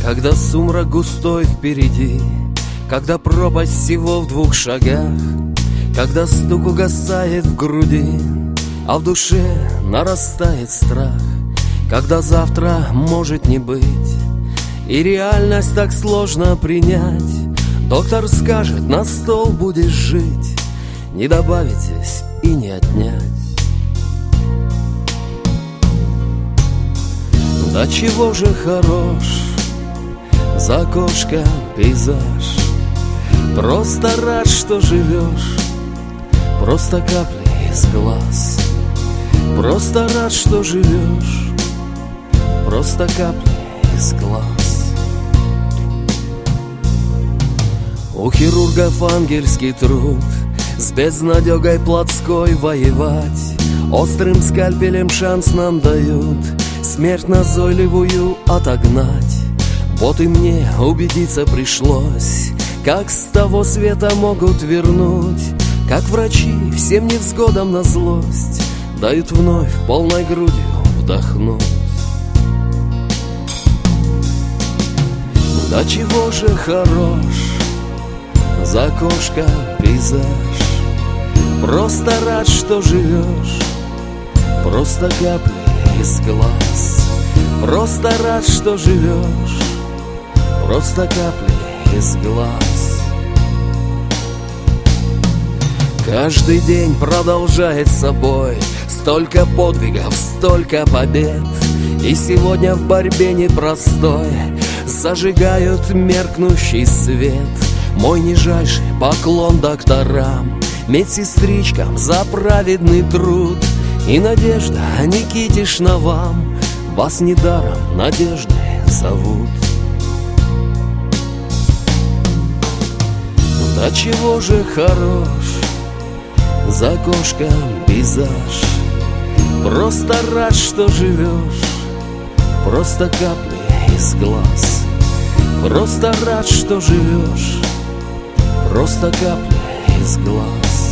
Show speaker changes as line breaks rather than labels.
Когда сумрак густой впереди, когда пропасть всего в 2 шагах, когда стук угасает в груди, а в душе нарастает страх, когда завтра может не быть, и реальность так сложно принять. Доктор скажет, на стол будешь жить, не добавить здесь и не отнять. Да чего же хорош за окошком пейзаж, просто рад, что живешь, просто капли из глаз. Просто рад, что живешь, просто капли из глаз. У хирургов ангельский труд, с безнадегой плотской воевать. Острым скальпелем шанс нам дают смерть назойливую отогнать. Вот и мне убедиться пришлось, как с того света могут вернуть, как врачи всем невзгодам на злость дают вновь полной грудью вдохнуть. Да чего же хорош за окошком пейзаж, просто рад, что живешь, просто капли из глаз. Просто рад, что живешь, просто капли из глаз. Каждый день продолжает собой столько подвигов, столько побед. И сегодня в борьбе непростой зажигают меркнущий свет. Мой нижайший поклон докторам, медсестричкам за праведный труд. И надежда Никитишна вам, вас недаром надеждой зовут. Да чего же хорош за окошком пейзаж, просто рад, что живешь, просто капли из глаз. Просто рад, что живешь, просто капли из глаз.